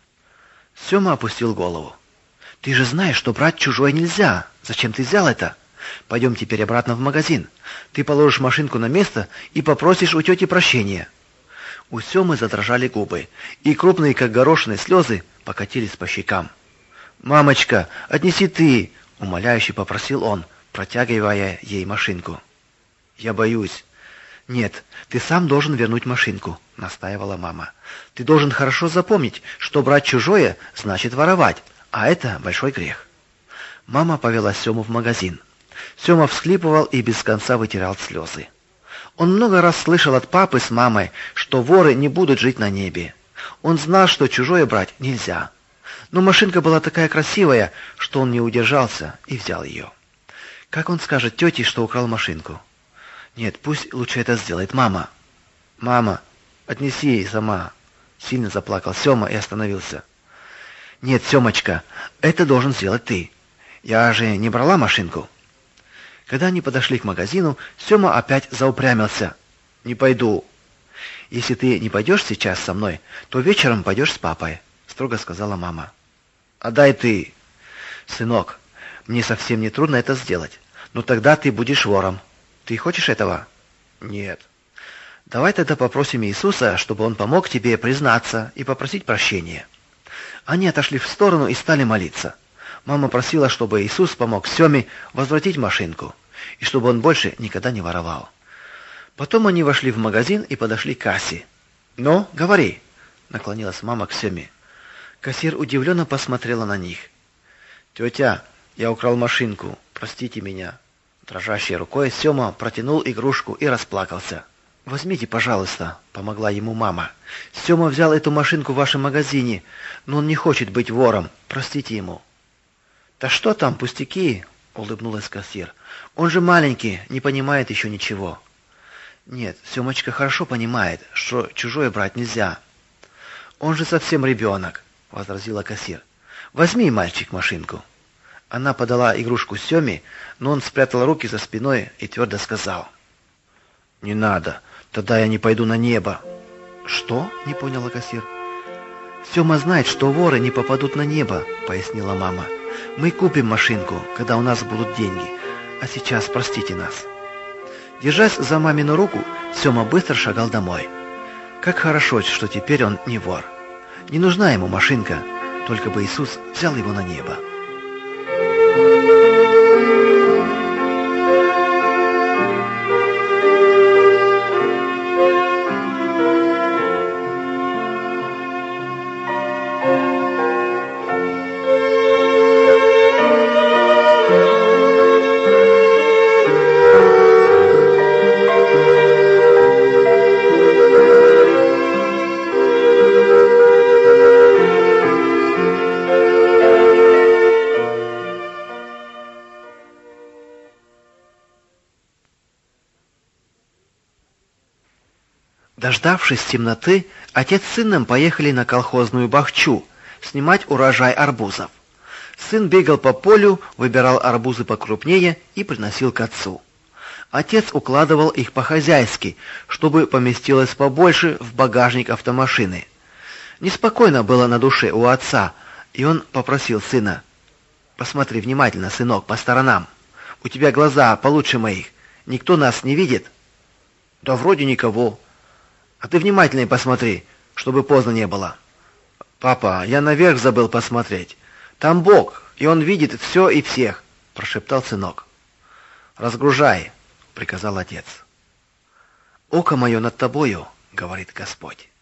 Сёма опустил голову. «Ты же знаешь, что брать чужое нельзя. Зачем ты взял это? Пойдем теперь обратно в магазин. Ты положишь машинку на место и попросишь у тети прощения». У Сёмы задрожали губы, и крупные, как горошины, слезы покатились по щекам. «Мамочка, отнеси ты!» — умоляюще попросил он, протягивая ей машинку. «Я боюсь». «Нет, ты сам должен вернуть машинку», — настаивала мама. «Ты должен хорошо запомнить, что брать чужое значит воровать, а это большой грех». Мама повела Сёму в магазин. Сёма всхлипывал и без конца вытирал слезы. Он много раз слышал от папы с мамой, что воры не будут жить на небе. Он знал, что чужое брать нельзя. Но машинка была такая красивая, что он не удержался и взял ее. Как он скажет тете, что украл машинку? Нет, пусть лучше это сделает мама. «Мама, отнеси ей сама», — сильно заплакал Сёма и остановился. «Нет, Сёмочка, это должен сделать ты. Я же не брала машинку». Когда они подошли к магазину, Сёма опять заупрямился. «Не пойду». «Если ты не пойдешь сейчас со мной, то вечером пойдешь с папой», — строго сказала мама. «Отдай ты». «Сынок, мне совсем не трудно это сделать, но тогда ты будешь вором. Ты хочешь этого?» «Нет». «Давай тогда попросим Иисуса, чтобы Он помог тебе признаться и попросить прощения». Они отошли в сторону и стали молиться. Мама просила, чтобы Иисус помог Сёме возвратить машинку, и чтобы он больше никогда не воровал. Потом они вошли в магазин и подошли к кассе. «Ну, говори», — наклонилась мама к Сёме. Кассир удивленно посмотрела на них. «Тетя, я украл машинку. Простите меня». Дрожащей рукой Сёма протянул игрушку и расплакался. «Возьмите, пожалуйста», — помогла ему мама. «Сёма взял эту машинку в вашем магазине, но он не хочет быть вором. Простите ему». «Да что там, пустяки?» — улыбнулась кассир. «Он же маленький, не понимает еще ничего». «Нет, Сёмочка хорошо понимает, что чужое брать нельзя». «Он же совсем ребенок», — возразила кассир. «Возьми, мальчик, машинку». Она подала игрушку Сёме, но он спрятал руки за спиной и твердо сказал: «Не надо, тогда я не пойду на небо». «Что?» — не поняла кассир. «Сёма знает, что воры не попадут на небо», — пояснила мама. «Мы купим машинку, когда у нас будут деньги, а сейчас простите нас». Держась за мамину руку, Сёма быстро шагал домой. Как хорошо, что теперь он не вор. Не нужна ему машинка, только бы Иисус взял его на небо. Дождавшись темноты, отец с сыном поехали на колхозную бахчу снимать урожай арбузов. Сын бегал по полю, выбирал арбузы покрупнее и приносил к отцу. Отец укладывал их по-хозяйски, чтобы поместилось побольше в багажник автомашины. Неспокойно было на душе у отца, и он попросил сына: «Посмотри внимательно, сынок, по сторонам. У тебя глаза получше моих. Никто нас не видит?» «Да вроде никого». «А ты внимательнее посмотри, чтобы поздно не было». «Папа, я наверх забыл посмотреть. Там Бог, и Он видит все и всех», — прошептал сынок. «Разгружай», — приказал отец. «Око мое над тобою», — говорит Господь.